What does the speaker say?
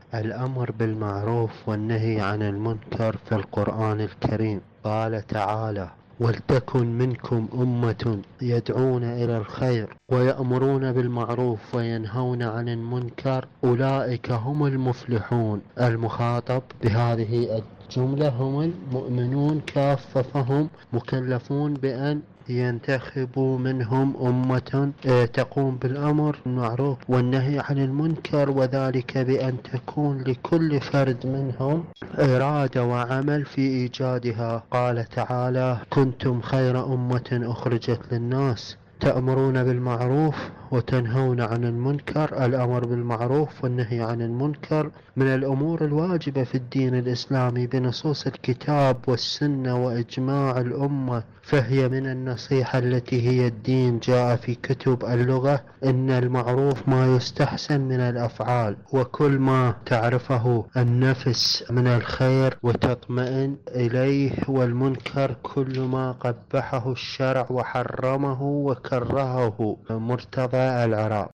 الأمر بالمعروف والنهي عن المنكر في القرآن الكريم. قال تعالى: ولتكن منكم أمة يدعون إلى الخير ويأمرون بالمعروف وينهون عن المنكر أولئك هم المفلحون. المخاطب بهذه الجملة هم المؤمنون كافة، فهم مكلفون بأن ينتخبوا منهم أمة تقوم بالأمر بالمعروف والنهي عن المنكر، وذلك بأن تكون لكل فرد منهم إرادة وعمل في إيجادها. قال تعالى: كنتم خير أمة أخرجت للناس تأمرون بالمعروف وتنهون عن المنكر. الأمر بالمعروف والنهي عن المنكر من الأمور الواجبة في الدين الإسلامي بنصوص الكتاب والسنة وإجماع الأمة، فهي من النصيحة التي هي الدين. جاء في كتب اللغة: إن المعروف ما يستحسن من الأفعال، وكل ما تعرفه النفس من الخير وتطمئن إليه، والمنكر كل ما قبحه الشرع وحرمه وكرهه. مرتضى العراق.